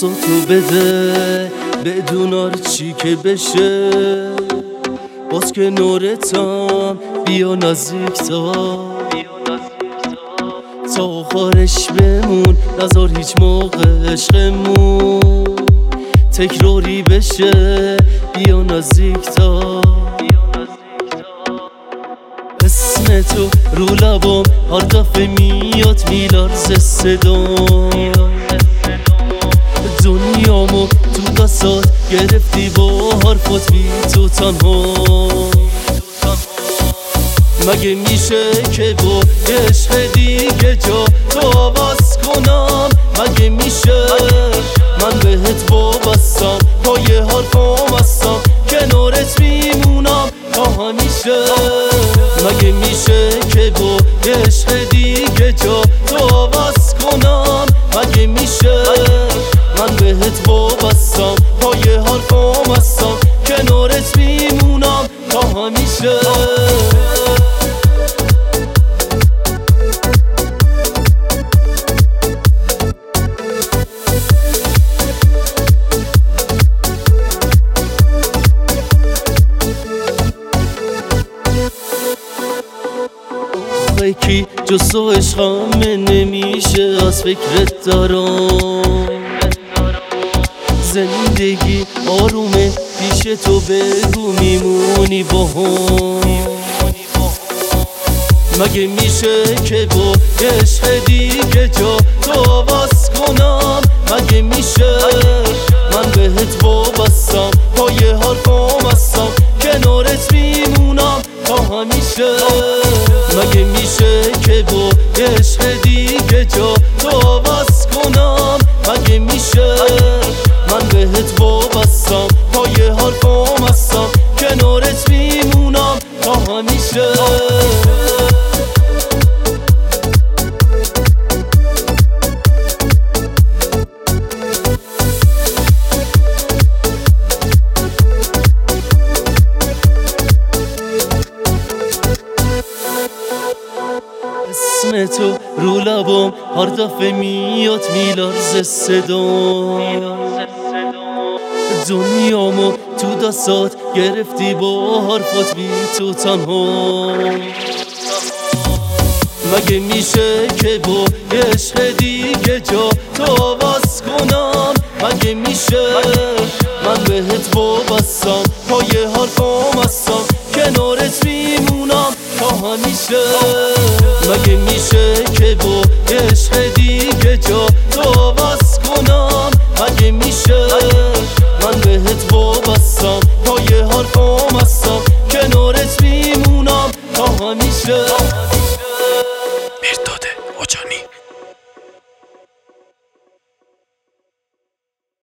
بساتو بده بدون هر چی که بشه، باز که نورتم بیا نزدیک تا آخرش بمون، نذار هیچ موقع عشقمون تکراری بشه. بیا نزدیک تا اسم تو رو لبام هر دفعه میاد میلرزه صدام، دنیامو تو دستات گرفتی با حرفات، بی تو تنها مگه میشه که با عشق دیگه جا تو عوض کنم؟ مگه میشه من بهت وابستم، پای حرفام هستم، کنارت میمونم تا همیشه؟ مگه میشه که با عشق دیگه جا تو عوض کنم؟ مگه میشه من بهت وابستم، پای حرفام هستم، کنارت میمونم تا همیشه؟ کی جز تو عشقم نمیشه، از فکرت دارم زندگی آرومه پیش تو، بگو میمونی با هم؟ مگه میشه که با عشق دیگه جا تو عوض کنم؟ مگه میشه من بهت وابستم، پای حرفام هستم، کنارت میمونم تا همیشه؟ مگه میشه که با عشق دیگه جا تو عوض کنم؟ مگه میشه من بهت وابستم، پای حرفام هستم، کنارت میمونم تا همیشه؟ اسم تو رو لبام هر دفعه میاد میلرزه صدام، دنیامو تو دستات گرفتی با حرفات، بی تو تنها مگه میشه که با عشق دیگه جا تو عوض کنم؟ مگه میشه من بهت وابستم، پای حرفام هستم، کنارت میمونم تا همیشه؟ مگه میشه که با عشق دیگه جا تو عوض کنم؟ مگه میشه من بهت وابستم، پای حرفام هستم، کنارت میمونم تا همیشه؟